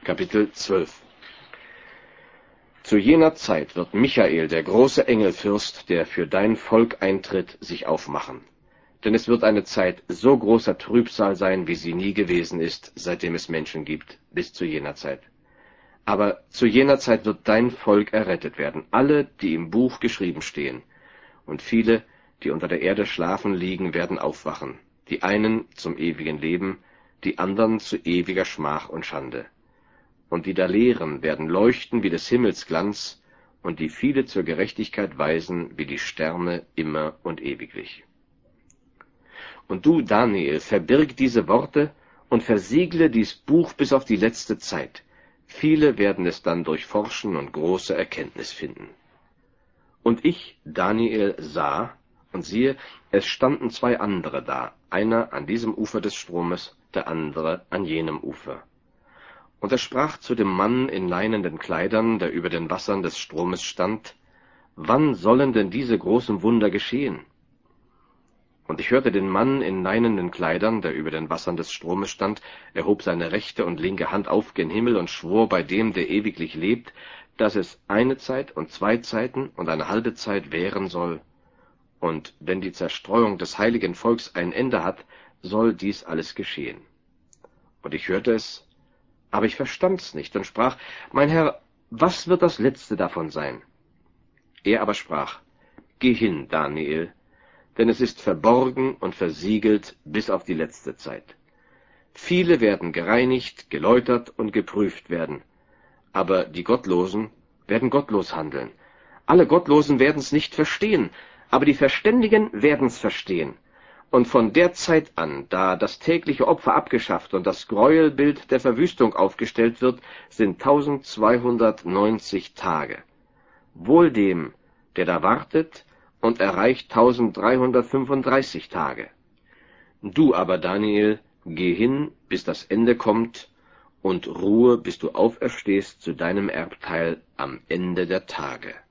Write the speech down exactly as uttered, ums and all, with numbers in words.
Kapitel zwölf. Zu jener Zeit wird Michael, der große Engelfürst, der für dein Volk eintritt, sich aufmachen. Denn es wird eine Zeit so großer Trübsal sein, wie sie nie gewesen ist, seitdem es Menschen gibt, bis zu jener Zeit. Aber zu jener Zeit wird dein Volk errettet werden, alle, die im Buch geschrieben stehen. Und viele, die unter der Erde schlafen liegen, werden aufwachen, die einen zum ewigen Leben, die anderen zu ewiger Schmach und Schande. Und die da lehren, werden leuchten wie des Himmels Glanz, und die viele zur Gerechtigkeit weisen, wie die Sterne immer und ewiglich. Und du, Daniel, verbirg diese Worte und versiegle dies Buch bis auf die letzte Zeit. Viele werden es dann durchforschen und große Erkenntnis finden. Und ich, Daniel, sah, und siehe, es standen zwei andere da, einer an diesem Ufer des Stromes, der andere an jenem Ufer. Und er sprach zu dem Mann in leinenen Kleidern, der über den Wassern des Stromes stand: Wann sollen denn diese großen Wunder geschehen? Und ich hörte den Mann in leinenen Kleidern, der über den Wassern des Stromes stand, er hob seine rechte und linke Hand auf gen Himmel und schwor bei dem, der ewiglich lebt, dass es eine Zeit und zwei Zeiten und eine halbe Zeit währen soll. Und wenn die Zerstreuung des heiligen Volks ein Ende hat, soll dies alles geschehen. Und ich hörte es, aber ich verstand's nicht und sprach: Mein Herr, was wird das Letzte davon sein? Er aber sprach: Geh hin, Daniel, denn es ist verborgen und versiegelt bis auf die letzte Zeit. Viele werden gereinigt, geläutert und geprüft werden, aber die Gottlosen werden gottlos handeln. Alle Gottlosen werden's nicht verstehen, aber die Verständigen werden's verstehen. Und von der Zeit an, da das tägliche Opfer abgeschafft und das Gräuelbild der Verwüstung aufgestellt wird, sind tausendzweihundertneunzig Tage. Wohl dem, der da wartet, und erreicht tausenddreihundertfünfunddreißig Tage. Du aber, Daniel, geh hin, bis das Ende kommt, und ruhe, bis du auferstehst zu deinem Erbteil am Ende der Tage.